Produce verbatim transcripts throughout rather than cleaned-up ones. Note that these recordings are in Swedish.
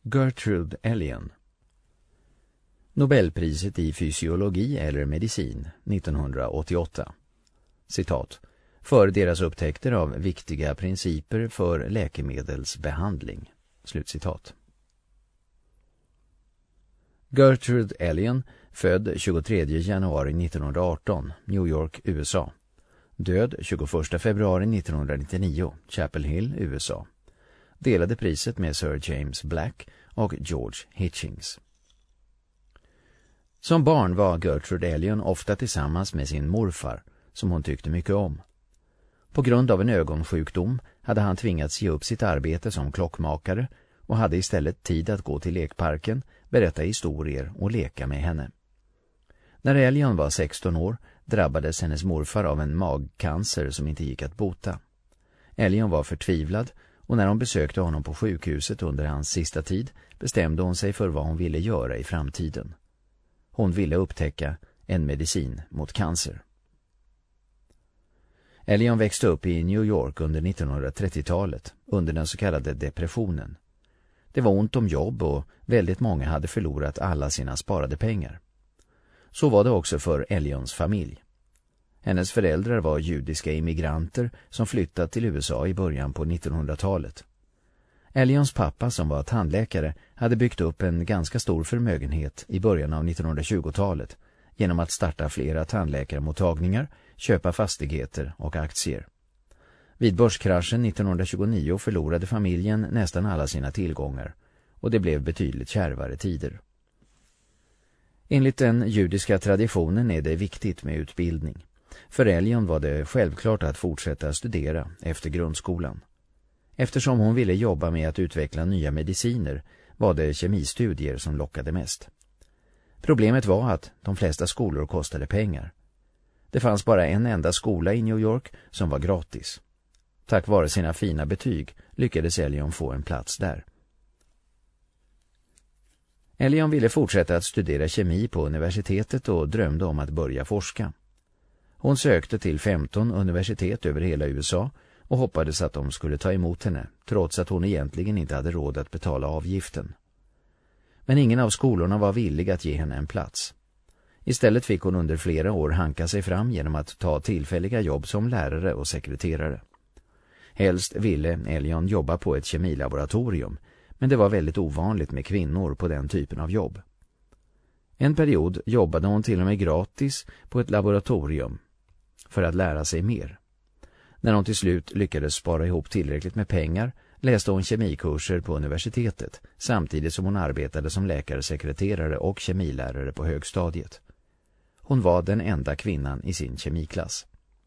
Gertrude Elion. Nobelpriset i fysiologi eller medicin nittonhundraåttioåtta. Citat. För deras upptäckter av viktiga principer för läkemedelsbehandling. Slutcitat. Gertrude Elion, född tjugotredje januari nittonhundraarton, New York, U S A. Död tjugoförsta februari nittonhundranittionio, Chapel Hill, U S A. Delade priset med Sir James Black och George Hitchings. Som barn var Gertrude Elion ofta tillsammans med sin morfar, som hon tyckte mycket om. På grund av en ögonsjukdom hade han tvingats ge upp sitt arbete som klockmakare och hade istället tid att gå till lekparken, berätta historier och leka med henne. När Elion var sexton år drabbades hennes morfar av en magcancer som inte gick att bota. Elion var förtvivlad och när hon besökte honom på sjukhuset under hans sista tid bestämde hon sig för vad hon ville göra i framtiden. Hon ville upptäcka en medicin mot cancer. Elion växte upp i New York under nittonhundratrettiotalet, under den så kallade depressionen. Det var ont om jobb och väldigt många hade förlorat alla sina sparade pengar. Så var det också för Elions familj. Hennes föräldrar var judiska immigranter som flyttat till U S A i början på nittonhundratalet. Elions pappa, som var tandläkare, hade byggt upp en ganska stor förmögenhet i början av nittonhundratjugotalet genom att starta flera tandläkarmottagningar, köpa fastigheter och aktier. Vid börskraschen nittonhundratjugonio förlorade familjen nästan alla sina tillgångar och det blev betydligt kärvare tider. Enligt den judiska traditionen är det viktigt med utbildning. För Elion var det självklart att fortsätta studera efter grundskolan. Eftersom hon ville jobba med att utveckla nya mediciner var det kemistudier som lockade mest. Problemet var att de flesta skolor kostade pengar. Det fanns bara en enda skola i New York som var gratis. Tack vare sina fina betyg lyckades Elion få en plats där. Elion ville fortsätta att studera kemi på universitetet och drömde om att börja forska. Hon sökte till femton universitet över hela U S A och hoppades att de skulle ta emot henne, trots att hon egentligen inte hade råd att betala avgiften. Men ingen av skolorna var villig att ge henne en plats. Istället fick hon under flera år hanka sig fram genom att ta tillfälliga jobb som lärare och sekreterare. Helst ville Elion jobba på ett kemilaboratorium, men det var väldigt ovanligt med kvinnor på den typen av jobb. En period jobbade hon till och med gratis på ett laboratorium för att lära sig mer. När hon till slut lyckades spara ihop tillräckligt med pengar läste hon kemikurser på universitetet samtidigt som hon arbetade som läkarsekreterare och kemilärare på högstadiet. Hon var den enda kvinnan i sin kemiklass.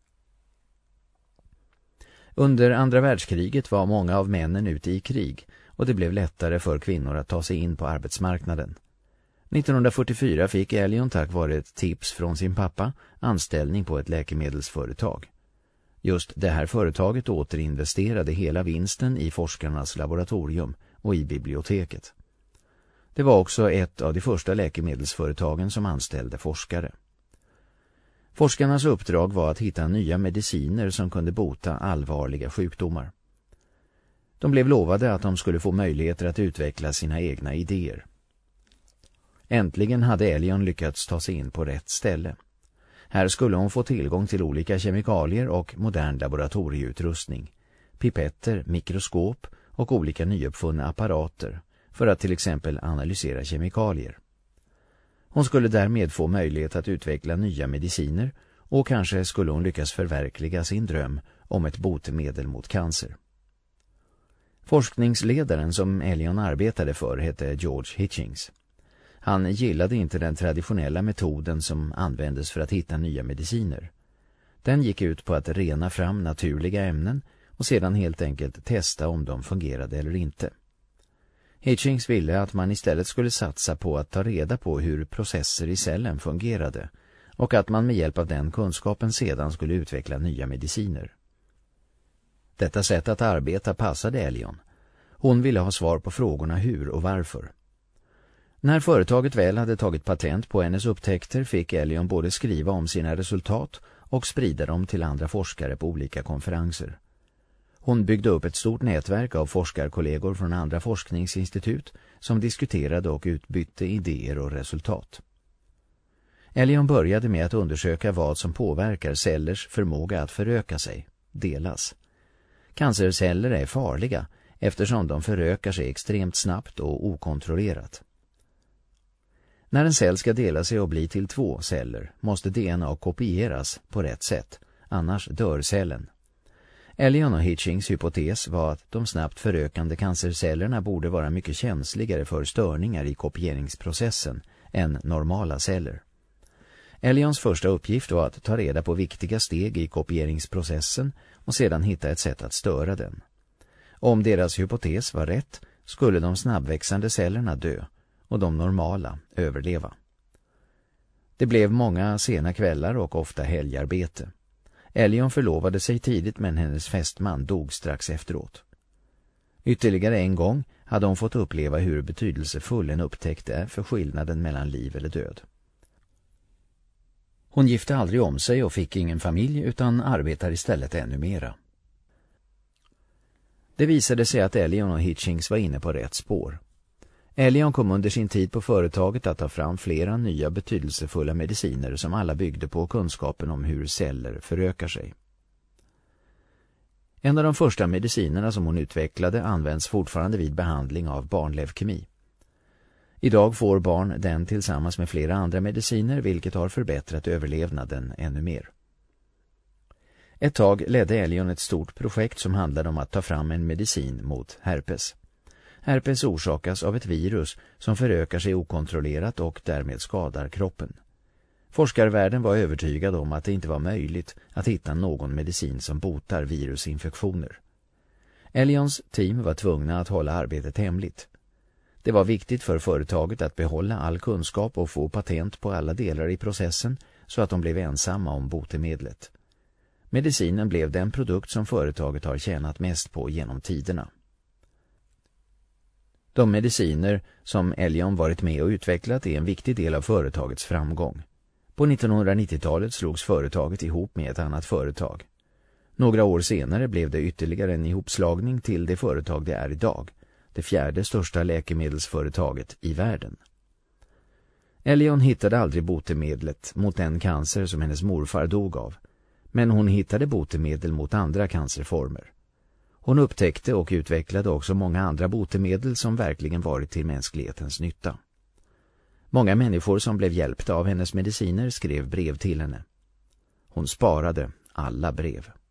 Under andra världskriget var många av männen ute i krig och det blev lättare för kvinnor att ta sig in på arbetsmarknaden. nittonhundrafyrtiofyra fick Elion tack vare ett tips från sin pappa anställning på ett läkemedelsföretag. Just det här företaget återinvesterade hela vinsten i forskarnas laboratorium och i biblioteket. Det var också ett av de första läkemedelsföretagen som anställde forskare. Forskarnas uppdrag var att hitta nya mediciner som kunde bota allvarliga sjukdomar. De blev lovade att de skulle få möjligheter att utveckla sina egna idéer. Äntligen hade Elion lyckats ta sig in på rätt ställe. Här skulle hon få tillgång till olika kemikalier och modern laboratorieutrustning, pipetter, mikroskop och olika nyuppfunna apparater för att till exempel analysera kemikalier. Hon skulle därmed få möjlighet att utveckla nya mediciner och kanske skulle hon lyckas förverkliga sin dröm om ett botemedel mot cancer. Forskningsledaren som Elion arbetade för hette George Hitchings. Han gillade inte den traditionella metoden som användes för att hitta nya mediciner. Den gick ut på att rena fram naturliga ämnen och sedan helt enkelt testa om de fungerade eller inte. Hitchings ville att man istället skulle satsa på att ta reda på hur processer i cellen fungerade och att man med hjälp av den kunskapen sedan skulle utveckla nya mediciner. Detta sätt att arbeta passade Elion. Hon ville ha svar på frågorna hur och varför. När företaget väl hade tagit patent på hennes upptäckter fick Elion både skriva om sina resultat och sprida dem till andra forskare på olika konferenser. Hon byggde upp ett stort nätverk av forskarkollegor från andra forskningsinstitut som diskuterade och utbytte idéer och resultat. Elion började med att undersöka vad som påverkar cellers förmåga att föröka sig, delas. Cancerceller är farliga eftersom de förökar sig extremt snabbt och okontrollerat. När en cell ska dela sig och bli till två celler måste D N A kopieras på rätt sätt, annars dör cellen. Elion och Hitchings hypotes var att de snabbt förökande cancercellerna borde vara mycket känsligare för störningar i kopieringsprocessen än normala celler. Elions första uppgift var att ta reda på viktiga steg i kopieringsprocessen och sedan hitta ett sätt att störa den. Om deras hypotes var rätt skulle de snabbväxande cellerna dö och de normala överleva. Det blev många sena kvällar och ofta helgarbete. Elion förlovade sig tidigt men hennes fästman dog strax efteråt. Ytterligare en gång hade hon fått uppleva hur betydelsefull en upptäckt är för skillnaden mellan liv eller död. Hon gifte aldrig om sig och fick ingen familj utan arbetar istället ännu mera. Det visade sig att Elion och Hitchings var inne på rätt spår. Elion kom under sin tid på företaget att ta fram flera nya betydelsefulla mediciner som alla byggde på kunskapen om hur celler förökar sig. En av de första medicinerna som hon utvecklade används fortfarande vid behandling av barnleukemi. Idag får barn den tillsammans med flera andra mediciner vilket har förbättrat överlevnaden ännu mer. Ett tag ledde Elion ett stort projekt som handlade om att ta fram en medicin mot herpes. Herpes orsakas av ett virus som förökar sig okontrollerat och därmed skadar kroppen. Forskarvärlden var övertygad om att det inte var möjligt att hitta någon medicin som botar virusinfektioner. Elions team var tvungna att hålla arbetet hemligt. Det var viktigt för företaget att behålla all kunskap och få patent på alla delar i processen så att de blev ensamma om botemedlet. Medicinen blev den produkt som företaget har tjänat mest på genom tiderna. De mediciner som Elion varit med och utvecklat är en viktig del av företagets framgång. På nittonhundranittiotalet slogs företaget ihop med ett annat företag. Några år senare blev det ytterligare en ihopslagning till det företag det är idag, det fjärde största läkemedelsföretaget i världen. Elion hittade aldrig botemedlet mot den cancer som hennes morfar dog av, men hon hittade botemedel mot andra cancerformer. Hon upptäckte och utvecklade också många andra botemedel som verkligen varit till mänsklighetens nytta. Många människor som blev hjälpta av hennes mediciner skrev brev till henne. Hon sparade alla brev.